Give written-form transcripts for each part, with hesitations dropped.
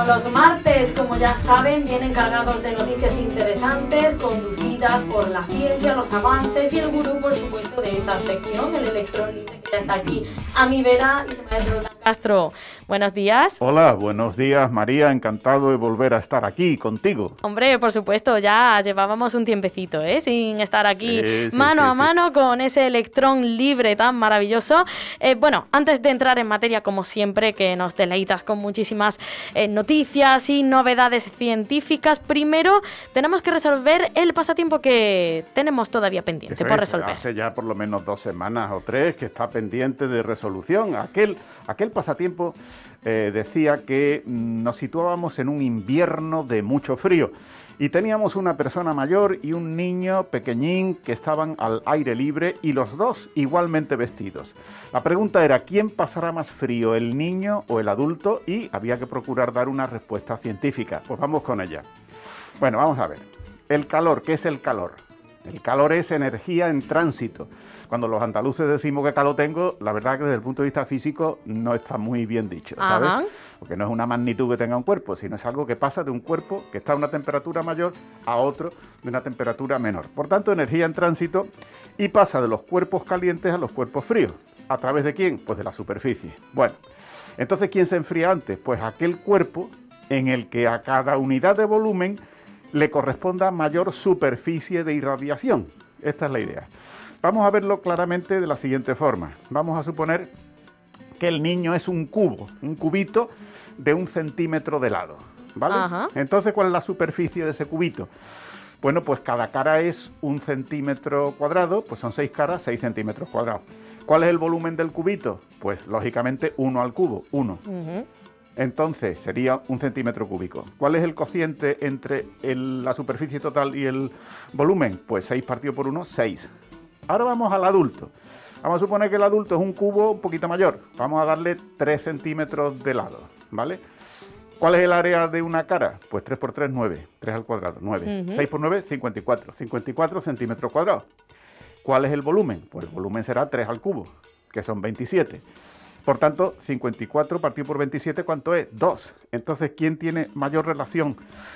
los martes, como ya saben, vienen cargados de noticias interesantes, conducidas por la ciencia, los avances y el gurú, por supuesto, de esta sección, el electrón libre, que ya está aquí a mi vera, Ismael Roldán Castro. Buenos días. Hola, buenos días, María. Encantado de volver a estar aquí contigo. Hombre, por supuesto, ya llevábamos un tiempecito, sin estar aquí mano a mano con ese electrón libre tan maravilloso. Bueno, antes de entrar en materia, como siempre, que nos deleitas con muchísimas noticias y novedades científicas, primero tenemos que resolver el pasatiempo que tenemos todavía pendiente por resolver. Hace ya por lo menos 2 semanas o 3 que está pendiente de resolución. Aquel pasatiempo decía que nos situábamos en un invierno de mucho frío y teníamos una persona mayor y un niño pequeñín que estaban al aire libre y los dos igualmente vestidos. La pregunta era, ¿quién pasará más frío, el niño o el adulto? Y había que procurar dar una respuesta científica. Pues vamos con ella. Bueno, vamos a ver. El calor, ¿qué es el calor? El calor es energía en tránsito. Cuando los andaluces decimos que calor tengo, la verdad que desde el punto de vista físico no está muy bien dicho, ¿sabes? Ajá. Porque no es una magnitud que tenga un cuerpo, sino es algo que pasa de un cuerpo que está a una temperatura mayor a otro de una temperatura menor. Por tanto, energía en tránsito y pasa de los cuerpos calientes a los cuerpos fríos. ¿A través de quién? Pues de la superficie. Bueno, entonces, ¿quién se enfría antes? Pues aquel cuerpo en el que a cada unidad de volumen le corresponda mayor superficie de irradiación. Esta es la idea. Vamos a verlo claramente de la siguiente forma. Vamos a suponer que el niño es un cubo, un cubito de 1 centímetro de lado, ¿vale? Ajá. Entonces, ¿cuál es la superficie de ese cubito? Bueno, pues cada cara es 1 centímetro cuadrado, pues son 6 caras, 6 centímetros cuadrados. ¿Cuál es el volumen del cubito? Pues, lógicamente, 1 al cubo, 1. Uh-huh. Entonces, sería 1 centímetro cúbico. ¿Cuál es el cociente entre la superficie total y el volumen? Pues 6 partido por 1, 6. Ahora vamos al adulto. Vamos a suponer que el adulto es un cubo un poquito mayor. Vamos a darle 3 centímetros de lado, ¿vale? ¿Cuál es el área de una cara? Pues 3 por 3, 9. 3 al cuadrado, 9. Uh-huh. 6 por 9, 54. 54 centímetros cuadrados. ¿Cuál es el volumen? Pues el volumen será 3 al cubo, que son 27. Por tanto, 54 partido por 27, ¿cuánto es? 2. Entonces, ¿quién tiene mayor relación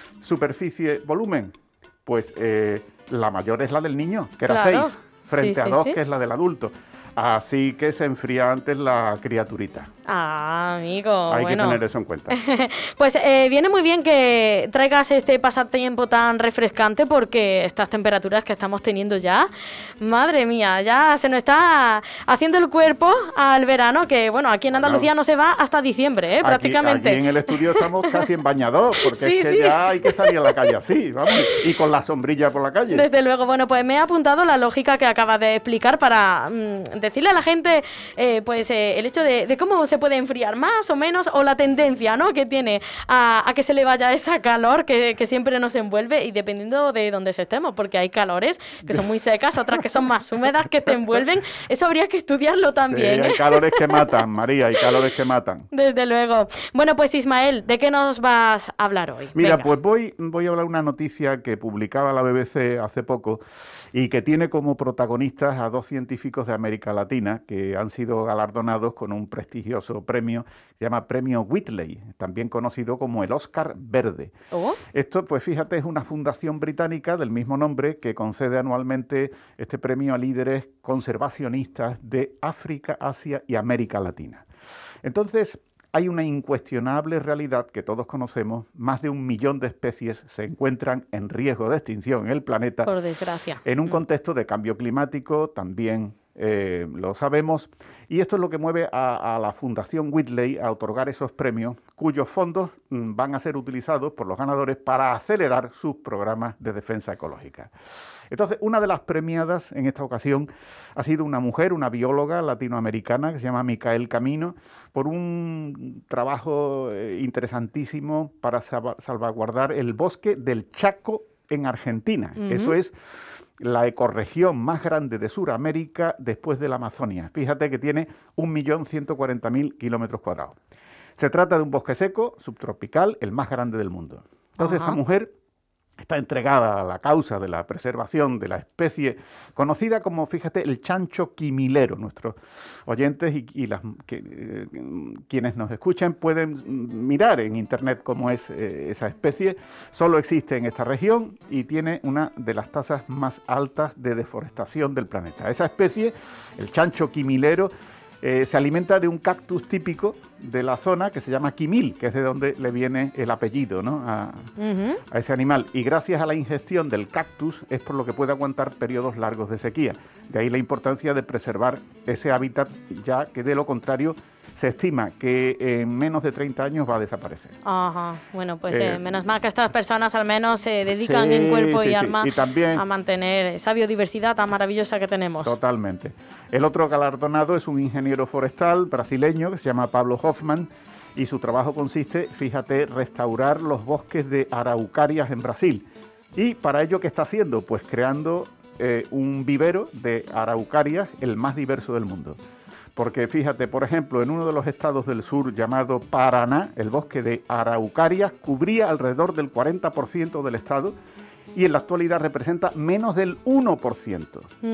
superficie-volumen? Pues la mayor es la del niño, que era 6. Frente a 2, que es la del adulto. Así que se enfría antes la criaturita. Ah, amigo, Hay que tener eso en cuenta. Pues viene muy bien que traigas este pasatiempo tan refrescante, porque estas temperaturas que estamos teniendo ya, madre mía, ya se nos está haciendo el cuerpo al verano, que bueno, aquí en Andalucía no se va hasta diciembre, prácticamente. Aquí en el estudio estamos casi en bañador, porque es que ya hay que salir a la calle así, vamos, y con la sombrilla por la calle. Desde luego, bueno, pues me he apuntado la lógica que acabas de explicar para decirle a la gente el hecho de cómo se puede enfriar más o menos, o la tendencia, ¿no?, que tiene a que se le vaya esa calor que siempre nos envuelve, y dependiendo de dónde estemos, porque hay calores que son muy secas, otras que son más húmedas, que te envuelven. Eso habría que estudiarlo también. Sí, hay calores que matan, María, hay calores que matan. Desde luego. Bueno, pues Ismael, ¿de qué nos vas a hablar hoy? Mira, venga. Pues voy a hablar de una noticia que publicaba la BBC hace poco y que tiene como protagonistas a 2 científicos de América Latina que han sido galardonados con un prestigioso premio, se llama Premio Whitley, también conocido como el Oscar Verde. ¿Oh? Esto, pues fíjate, es una fundación británica del mismo nombre que concede anualmente este premio a líderes conservacionistas de África, Asia y América Latina. Entonces, hay una incuestionable realidad que todos conocemos: más de 1 millón de especies se encuentran en riesgo de extinción en el planeta. Por desgracia. En un contexto de cambio climático, también lo sabemos, y esto es lo que mueve a la Fundación Whitley a otorgar esos premios, cuyos fondos van a ser utilizados por los ganadores para acelerar sus programas de defensa ecológica. Entonces, una de las premiadas en esta ocasión ha sido una mujer, una bióloga latinoamericana que se llama Micael Camino, por un trabajo interesantísimo para salvaguardar el bosque del Chaco en Argentina. Uh-huh. Eso es la ecorregión más grande de Sudamérica después de la Amazonia. Fíjate que tiene 1.140.000 kilómetros cuadrados. Se trata de un bosque seco, subtropical, el más grande del mundo. Entonces, esta mujer está entregada a la causa de la preservación de la especie conocida como, fíjate, el chancho quimilero. Nuestros oyentes quienes nos escuchan pueden mirar en internet cómo es esa especie. Solo existe en esta región y tiene una de las tasas más altas de deforestación del planeta. Esa especie, el chancho quimilero, se alimenta de un cactus típico de la zona que se llama quimil, que es de donde le viene el apellido, ¿no? a ese animal. Y gracias a la ingestión del cactus es por lo que puede aguantar periodos largos de sequía. De ahí la importancia de preservar ese hábitat, ya que de lo contrario se estima que en menos de 30 años va a desaparecer. Ajá. Bueno, pues menos mal que estas personas al menos se dedican en cuerpo y alma y también, a mantener esa biodiversidad tan maravillosa que tenemos. Totalmente. El otro galardonado es un ingeniero forestal brasileño que se llama Pablo Hoffmann, y su trabajo consiste, fíjate, restaurar los bosques de araucarias en Brasil. ¿Y para ello qué está haciendo? Pues creando un vivero de araucarias, el más diverso del mundo. Porque fíjate, por ejemplo, en uno de los estados del sur llamado Paraná, el bosque de araucarias cubría alrededor del 40% del estado y en la actualidad representa menos del 1%.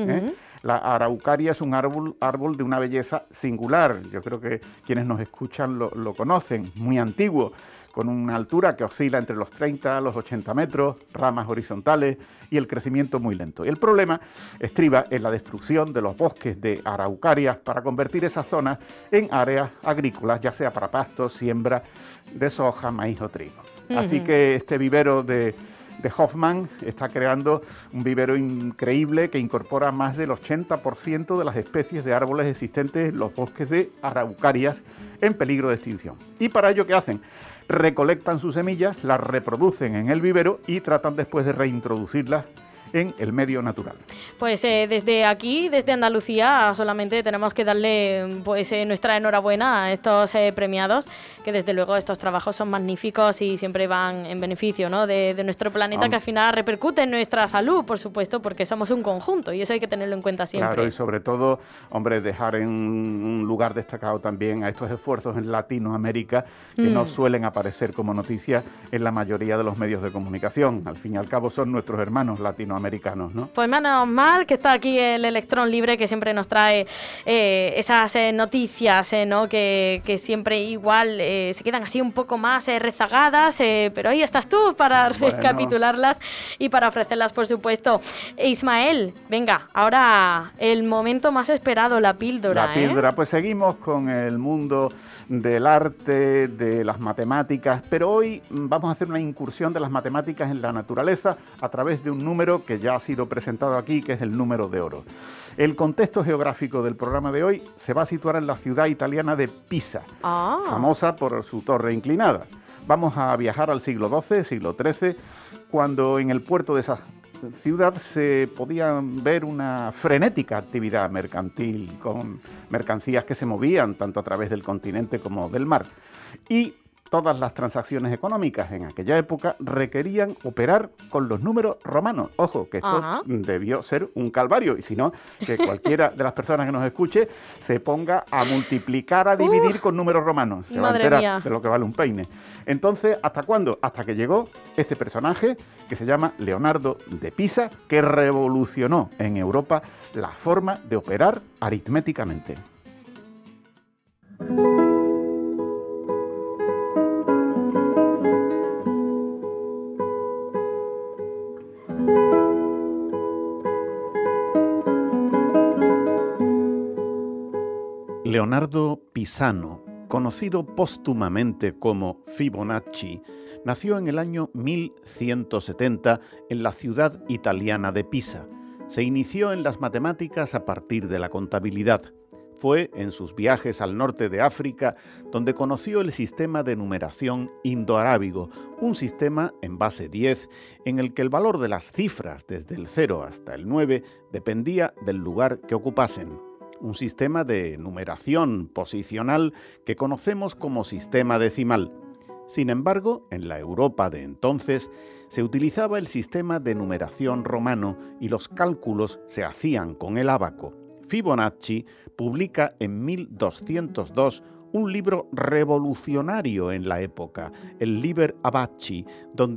La araucaria es un árbol de una belleza singular. Yo creo que quienes nos escuchan lo conocen, muy antiguo, con una altura que oscila entre los 30 a los 80 metros, ramas horizontales y el crecimiento muy lento. Y el problema estriba en la destrucción de los bosques de araucarias para convertir esas zonas en áreas agrícolas, ya sea para pastos, siembra de soja, maíz o trigo. Así que este vivero de Hoffmann está creando un vivero increíble que incorpora más del 80% de las especies de árboles existentes en los bosques de araucarias en peligro de extinción. ¿Y para ello qué hacen? Recolectan sus semillas, las reproducen en el vivero y tratan después de reintroducirlas en el medio natural. Pues desde aquí, desde Andalucía, solamente tenemos que darle pues nuestra enhorabuena a estos premiados, que desde luego estos trabajos son magníficos y siempre van en beneficio, ¿no?, de nuestro planeta, que al final repercute en nuestra salud, por supuesto, porque somos un conjunto y eso hay que tenerlo en cuenta siempre. Claro, y sobre todo, hombre, dejar en un lugar destacado también a estos esfuerzos en Latinoamérica que no suelen aparecer como noticias en la mayoría de los medios de comunicación. Al fin y al cabo son nuestros hermanos latinoamericanos, ¿no? Pues menos mal que está aquí el Electrón Libre, que siempre nos trae esas noticias, ¿no?, que siempre igual se quedan así un poco más rezagadas, pero ahí estás tú para recapitularlas y para ofrecerlas, por supuesto. Ismael, venga, ahora el momento más esperado, la píldora. La píldora, pues seguimos con el mundo del arte, de las matemáticas, pero hoy vamos a hacer una incursión de las matemáticas en la naturaleza a través de un número que ya ha sido presentado aquí, que es el número de oro. El contexto geográfico del programa de hoy se va a situar en la ciudad italiana de Pisa, famosa por su torre inclinada. Vamos a viajar al siglo XII, siglo XIII, cuando en el puerto de esa ciudad se podía ver una frenética actividad mercantil, con mercancías que se movían tanto a través del continente como del mar. Y todas las transacciones económicas en aquella época requerían operar con los números romanos. Ojo, que esto debió ser un calvario, y si no, que cualquiera de las personas que nos escuche se ponga a multiplicar, a dividir con números romanos. Se va a enterar de lo que vale un peine. Entonces, ¿hasta cuándo? Hasta que llegó este personaje que se llama Leonardo de Pisa, que revolucionó en Europa la forma de operar aritméticamente. Leonardo Pisano, conocido póstumamente como Fibonacci, nació en el año 1170 en la ciudad italiana de Pisa. Se inició en las matemáticas a partir de la contabilidad. Fue en sus viajes al norte de África donde conoció el sistema de numeración indoarábigo, un sistema en base 10 en el que el valor de las cifras desde el 0 hasta el 9 dependía del lugar que ocupasen. Un sistema de numeración posicional que conocemos como sistema decimal. Sin embargo, en la Europa de entonces se utilizaba el sistema de numeración romano y los cálculos se hacían con el ábaco. Fibonacci publica en 1202 un libro revolucionario en la época, el Liber Abaci, donde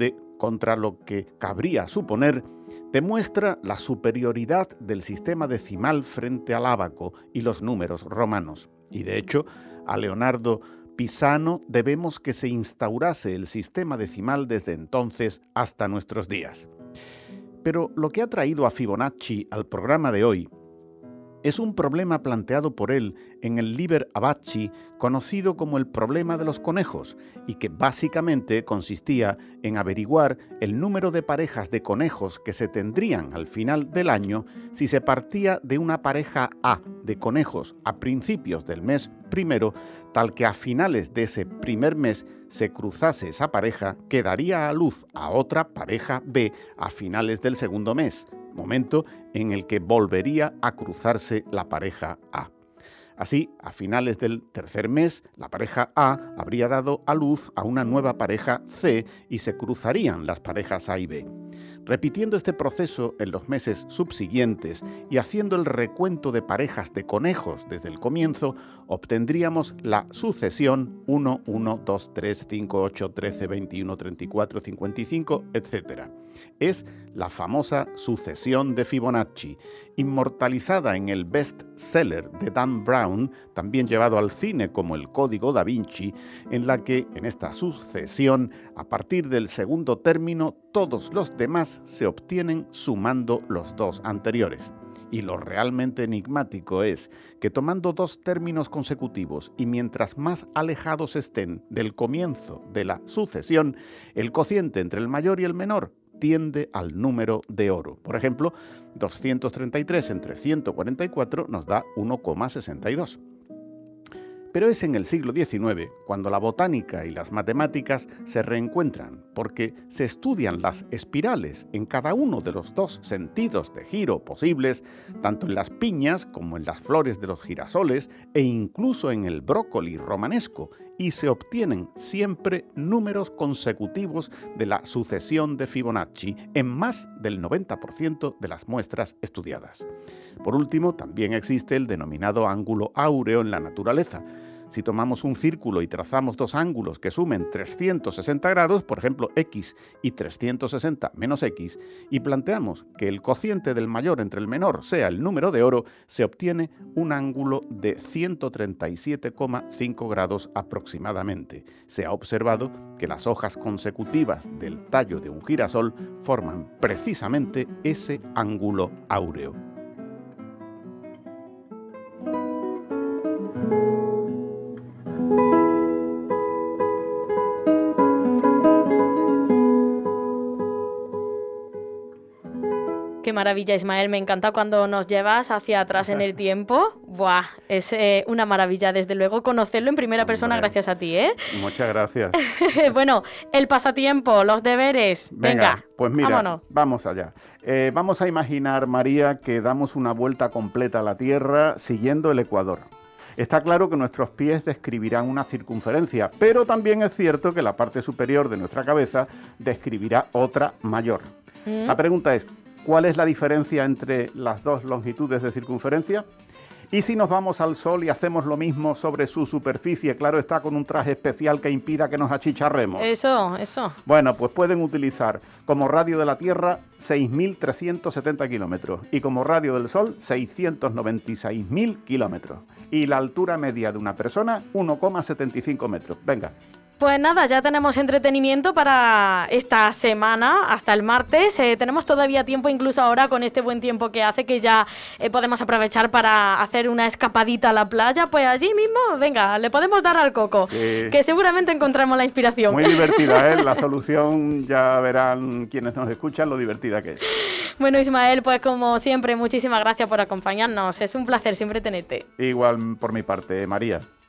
contra lo que cabría suponer, demuestra la superioridad del sistema decimal frente al ábaco y los números romanos. Y de hecho, a Leonardo Pisano debemos que se instaurase el sistema decimal desde entonces hasta nuestros días. Pero lo que ha traído a Fibonacci al programa de hoy es un problema planteado por él en el Liber Abaci, conocido como el problema de los conejos, y que básicamente consistía en averiguar el número de parejas de conejos que se tendrían al final del año si se partía de una pareja A de conejos a principios del mes primero, tal que a finales de ese primer mes se cruzase esa pareja, que daría a luz a otra pareja B a finales del segundo mes, momento en el que volvería a cruzarse la pareja A. Así, a finales del tercer mes, la pareja A habría dado a luz a una nueva pareja C y se cruzarían las parejas A y B. Repitiendo este proceso en los meses subsiguientes y haciendo el recuento de parejas de conejos desde el comienzo, obtendríamos la sucesión 1, 1, 2, 3, 5, 8, 13, 21, 34, 55, etc. Es la famosa sucesión de Fibonacci, inmortalizada en el bestseller de Dan Brown, también llevado al cine como El Código Da Vinci, en la que, en esta sucesión, a partir del segundo término, todos los demás se obtienen sumando los dos anteriores. Y lo realmente enigmático es que tomando dos términos consecutivos y mientras más alejados estén del comienzo de la sucesión, el cociente entre el mayor y el menor tiende al número de oro. Por ejemplo, 233 entre 144 nos da 1,62. Pero es en el siglo XIX cuando la botánica y las matemáticas se reencuentran, porque se estudian las espirales en cada uno de los dos sentidos de giro posibles, tanto en las piñas como en las flores de los girasoles e incluso en el brócoli romanesco, y se obtienen siempre números consecutivos de la sucesión de Fibonacci en más del 90% de las muestras estudiadas. Por último, también existe el denominado ángulo áureo en la naturaleza. Si tomamos un círculo y trazamos dos ángulos que sumen 360 grados, por ejemplo x y 360 menos x, y planteamos que el cociente del mayor entre el menor sea el número de oro, se obtiene un ángulo de 137,5 grados aproximadamente. Se ha observado que las hojas consecutivas del tallo de un girasol forman precisamente ese ángulo áureo. Qué maravilla, Ismael. Me encanta cuando nos llevas hacia atrás en el tiempo. Buah, es una maravilla, desde luego, conocerlo en primera persona gracias a ti, ¿eh? Muchas gracias. Bueno, el pasatiempo, los deberes. Venga, pues mira, vámonos. Vamos allá. Vamos a imaginar, María, que damos una vuelta completa a la Tierra siguiendo el ecuador. Está claro que nuestros pies describirán una circunferencia, pero también es cierto que la parte superior de nuestra cabeza describirá otra mayor. La pregunta es, ¿cuál es la diferencia entre las dos longitudes de circunferencia? Y si nos vamos al Sol y hacemos lo mismo sobre su superficie, claro está, con un traje especial que impida que nos achicharremos. Eso. Bueno, pues pueden utilizar como radio de la Tierra 6.370 kilómetros y como radio del Sol 696.000 kilómetros. Y la altura media de una persona 1,75 metros. Venga. Pues nada, ya tenemos entretenimiento para esta semana, hasta el martes. Tenemos todavía tiempo, incluso ahora con este buen tiempo que hace, que ya podemos aprovechar para hacer una escapadita a la playa. Pues allí mismo, venga, le podemos dar al coco, sí, que seguramente encontramos la inspiración. Muy divertida, ¿eh? La solución ya verán quienes nos escuchan lo divertida que es. Bueno, Ismael, pues como siempre, muchísimas gracias por acompañarnos. Es un placer siempre tenerte. Igual por mi parte, María.